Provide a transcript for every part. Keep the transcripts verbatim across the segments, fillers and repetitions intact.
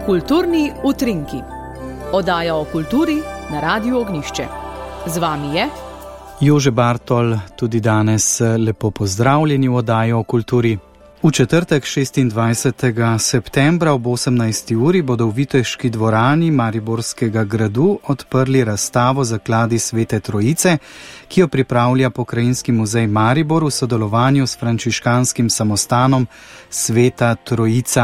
Kulturni utrinki. Oddaja o kulturi na Radiu Ognjišče. Z vami je Jože Bartol, tudi danes lepo pozdravljeni v oddaji o kulturi. V četrtek šestindvajsetega septembra ob osemnajsti uri bodo v Viteški dvorani Mariborskega gradu odprli razstavo Zakladi Svete Trojice, ki jo pripravlja Pokrajinski muzej Maribor v sodelovanju s frančiškanskim samostanom Sveta Trojica.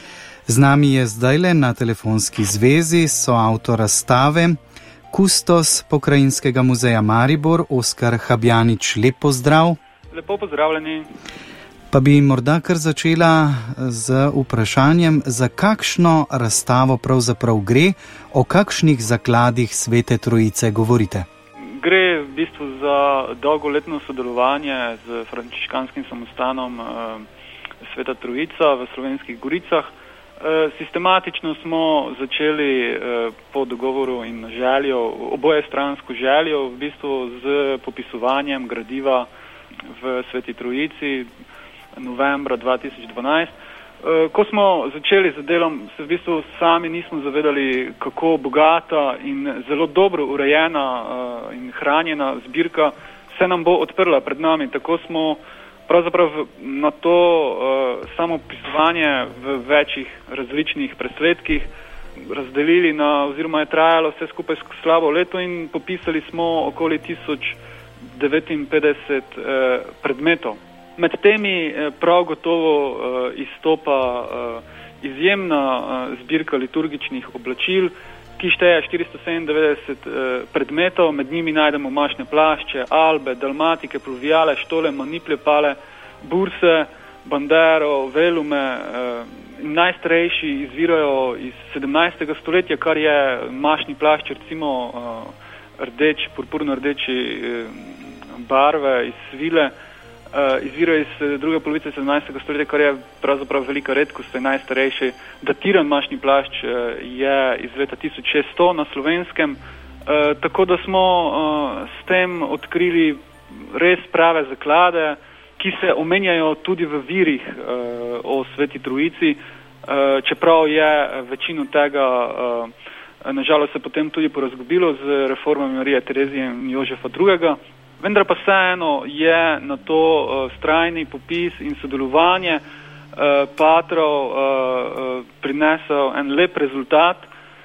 Z nami je zdajle na telefonski zvezi soavtor razstave, kustos Pokrajinskega muzeja Maribor, Oskar Habjanič. Lep pozdrav. Lepo pozdravljeni. Pa bi morda kar začela z vprašanjem, za kakšno razstavo pravzaprav gre, o kakšnih zakladih Svete Trojice govorite? Gre v bistvu za dolgoletno sodelovanje z frančiškanskim samostanom Sveta Trojica v Slovenskih Goricah. Sistematično smo začeli po dogovoru in željo, oboje stransko željo, v bistvu z popisovanjem gradiva v Sveti Trojici novembra dva tisoč dvanajst. Ko smo začeli z delom, se v bistvu sami nismo zavedali, kako bogata in zelo dobro urejena in hranjena zbirka se nam bo odprla pred nami. Tako smo pravzaprav na to uh, samo pisovanje v večjih različnih presledkih razdelili na, oziroma je trajalo vse skupaj slabo leto in popisali smo okoli tisoč devetinpetdeset uh, predmetov. Med temi uh, prav gotovo uh, izstopa uh, izjemna uh, zbirka liturgičnih oblačil, ki šteje štiristo sedemindevetdeset eh, predmetov, med njimi najdemo mašne plašče, albe, dalmatike, pluvijale, štole, maniplje, pale, burse, bandero, velume. Eh, najstarejši izvirajo iz sedemnajstega stoletja, kar je mašni plašč, recimo eh, rdeč, purpurno rdeči eh, barve iz svile, Uh, izvira iz druge polovice sedemnajstega stoletja, kar je pravzaprav velika redkost. Najstarejši datiran mašni plašč uh, je iz leta tisoč šeststo na Slovenskem, uh, tako da smo uh, s tem odkrili res prave zaklade, ki se omenjajo tudi v virih uh, o Sveti Trojici, uh, čeprav je večino tega uh, nažalost se potem tudi porazgubilo z reformami Marije Terezije in Jožefa drugega. Vendar pa vseeno je na to uh, strajni popis in sodelovanje uh, patrov uh, uh, prinesel en lep rezultat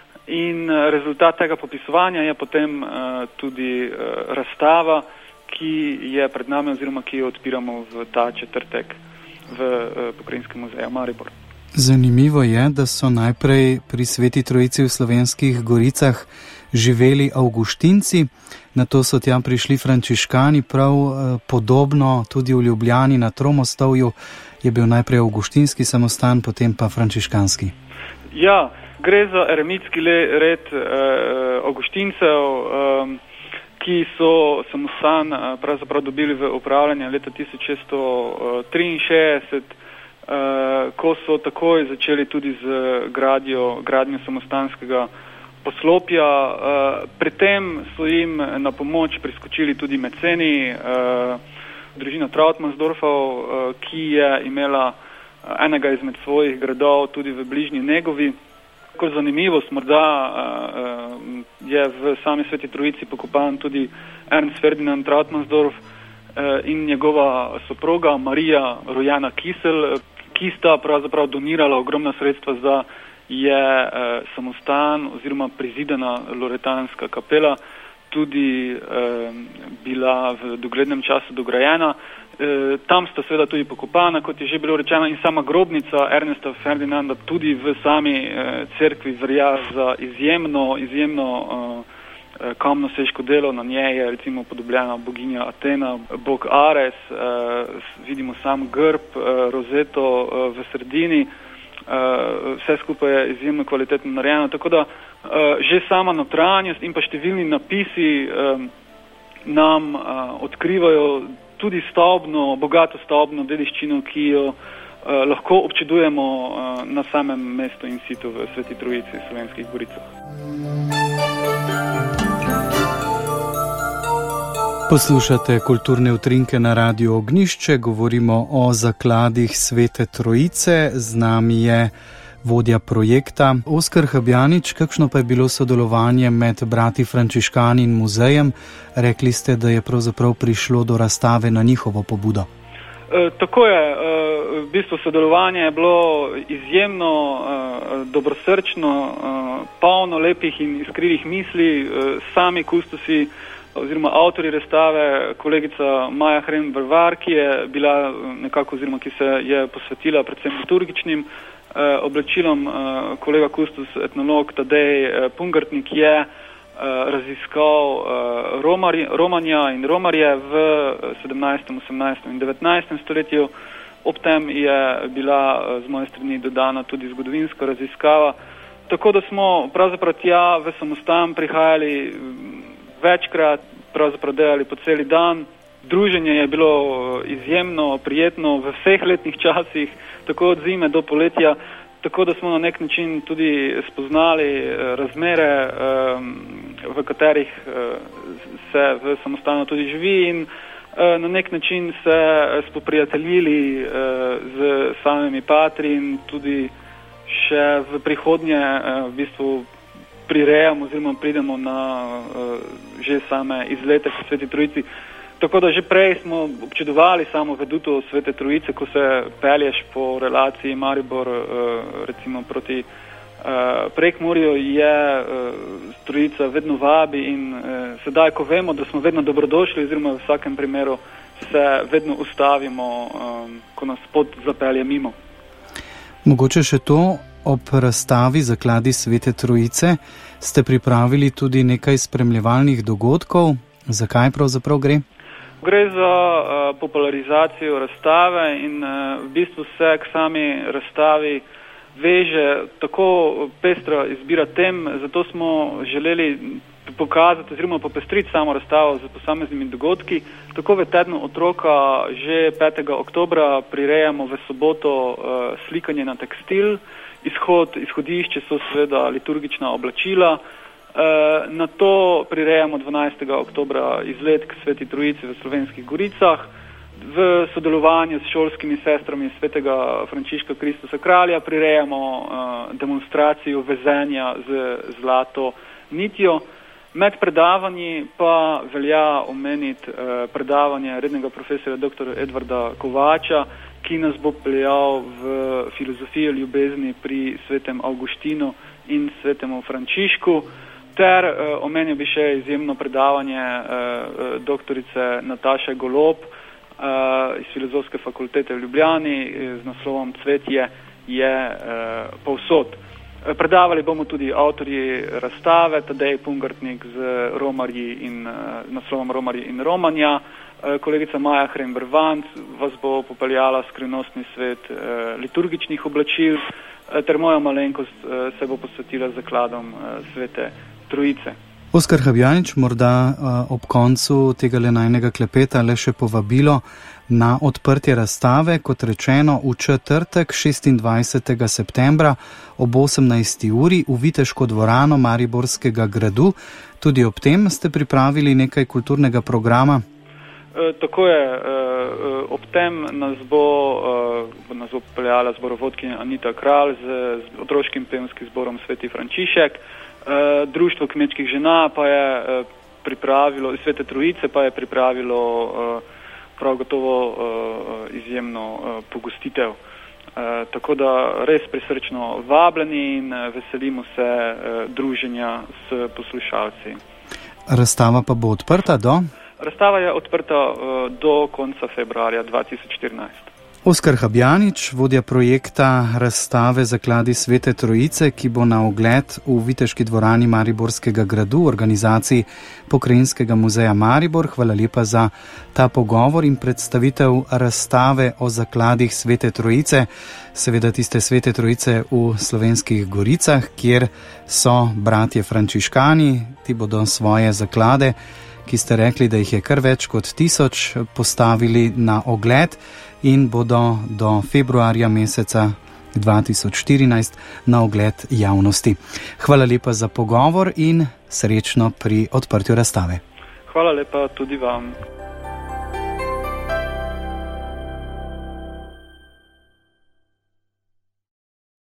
in uh, rezultat tega popisovanja je potem uh, tudi uh, razstava, ki je pred nami oziroma ki jo odpiramo v ta četrtek v uh, Pokrajinskem muzeju Maribor. Zanimivo je, da so najprej pri Sveti Trojici v Slovenskih Goricah živeli avguštinci, nato so tja prišli frančiškani, prav podobno tudi v Ljubljani na Tromostovju je bil najprej avguštinski samostan, potem pa frančiškanski. Ja, gre za eremitski red eh, avguštincev, eh, ki so samostan eh, pravzaprav dobili v upravljanje leta tisoč šeststo triinšestdeset, eh, ko so takoj začeli tudi z gradjo, gradnjo samostanskega poslopja. Pri tem so jim na pomoč priskočili tudi meceni, družina Trautmannsdorfov, ki je imela enega izmed svojih gradov tudi v bližnji Negovi. Kot zanimivost morda je v sami Sveti Trojici pokopan tudi Ernst Ferdinand Trautmannsdorf in njegova soproga Marija rojena Kisel, ki sta pravzaprav donirala ogromna sredstva za je eh, samostan oziroma prizidana loretanska kapela tudi eh, bila v doglednem času dograjena. Eh, tam sta seveda tudi pokopana, kot je že bilo rečeno, in sama grobnica Ernesta Ferdinanda tudi v sami eh, cerkvi verja za izjemno, izjemno eh, kamnoseško delo. Na njej je recimo podobljena boginja Atena, bog Ares, eh, vidimo sam grb, eh, rozeto eh, v sredini. Uh, vse skupaj je izjemno kvalitetno narejeno, tako da uh, že sama notranjost in pa številni napisi um, nam uh, odkrivajo tudi stavbno, bogato stavbno dediščino, ki jo uh, lahko občudujemo uh, na samem mestu in situ v Sveti Trojici v Slovenskih Goricah. Poslušate kulturne utrinke na Radiu Ognjišče, govorimo o zakladih Svete Trojice. Z nami je vodja projekta. Oskar Habjanič, kakšno pa je bilo sodelovanje med brati Frančiškani in muzejem? Rekli ste, da je pravzaprav prišlo do razstave na njihovo pobudo. E, tako je. E, v bistvu sodelovanje je bilo izjemno e, dobrosrčno, e, polno lepih in iskrivih misli. E, sami kustosi oziroma avtori razstave, kolegica Maja Hren-Brvar, ki je bila nekako oziroma ki se je posvetila predvsem liturgičnim eh, oblačilom, eh, kolega kustos, etnolog Tadej eh, Pungartnik je eh, raziskal eh, romari, Romanja in Romarje v sedemnajstem, osemnajstem in devetnajstem stoletju. Ob tem je bila eh, z moje strani dodana tudi zgodovinska raziskava. Tako da smo pravzaprav tja v samostan prihajali večkrat, pravzaprav delali po celi dan. Druženje je bilo izjemno prijetno v vseh letnih časih, tako od zime do poletja, tako da smo na nek način tudi spoznali razmere, v katerih se v samostanu tudi živi in na nek način se spoprijateljili z samimi patri in tudi še v prihodnje v bistvu prirejamo oziroma pridemo na uh, že same izlete v Sveti Trojici. Tako da že prej smo občudovali samo veduto Svete Trojice, ko se pelješ po relaciji Maribor uh, recimo proti uh, Prekmurju, je uh, Trojica vedno vabi in uh, sedaj, ko vemo, da smo vedno dobrodošli oziroma v vsakem primeru se vedno ustavimo, um, ko nas pot zapelje mimo. Mogoče še to. Ob razstavi Zakladi Svete Trojice ste pripravili tudi nekaj spremljevalnih dogodkov. Zakaj pravzaprav gre? Gre za uh, popularizacijo razstave in uh, v bistvu se k sami razstavi veže tako pestra izbira tem, zato smo želeli pokazati oziroma popestriti samo razstavo z posameznimi dogodki. Tako v tednu otroka že petega oktobra prirejamo v soboto uh, slikanje na tekstil. Izhod, izhodišče so seveda liturgična oblačila. E, na to prirejamo dvanajstega oktobra izlet k Sveti Trojici v Slovenskih Goricah. V sodelovanju s šolskimi sestrami Svetega Frančiška Kristusa Kralja prirejamo e, demonstracijo vezenja z zlato nitjo. Med predavanji pa velja omeniti e, predavanje rednega profesorja dr. Edvarda Kovača, ki nas bo peljal v filozofijo ljubezni pri svetem Avguštinu in svetemu Frančišku, ter uh, omenil bi še izjemno predavanje uh, doktorice Nataše Golob uh, iz Filozofske fakultete v Ljubljani z naslovom Cvetje je uh, povsod. Predavali bomo tudi avtorji razstave, Tadej Pungartnik z Romarji in uh, naslovom Romarji in Romanja. Kolegica Maja Hren-Brvar vas bo popeljala skrivnostni svet e, liturgičnih oblačil, e, ter moja malenkost e, se bo posvetila zakladom e, Svete Trojice. Oskar Habjanič, morda e, ob koncu tega najnega klepeta le še povabilo na odprtje razstave, kot rečeno, v četrtek šestindvajsetega septembra ob osemnajsti uri v Viteško dvorano Mariborskega gradu. Tudi ob tem ste pripravili nekaj kulturnega programa. E, tako je, e, ob tem nas bo, e, nas bo peljala zborovodkinja Anita Kralj z, z otroškim pevskim zborom Sveti Frančišek. E, Društvo kmečkih žena pa je e, pripravilo, Svete Trojice pa je pripravilo e, prav gotovo e, izjemno e, pogostitev. E, tako da res prisrčno vabljeni in veselimo se e, druženja s poslušalci. Razstava pa bo odprta do? Razstava je odprta uh, do konca februarja dva tisoč štirinajst. Oskar Habjanič, vodja projekta razstave Zakladi Svete Trojice, ki bo na ogled v Viteški dvorani Mariborskega gradu v organizaciji Pokrajinskega muzeja Maribor. Hvala lepa za ta pogovor in predstavitev razstave o zakladih Svete Trojice, seveda tiste Svete Trojice v Slovenskih Goricah, kjer so bratje Frančiškani, ti bodo svoje zaklade, ki ste rekli, da jih je kar več kot tisoč, postavili na ogled in bodo do februarja meseca dva tisoč štirinajst na ogled javnosti. Hvala lepa za pogovor in srečno pri odprtju razstave. Hvala lepa tudi vam.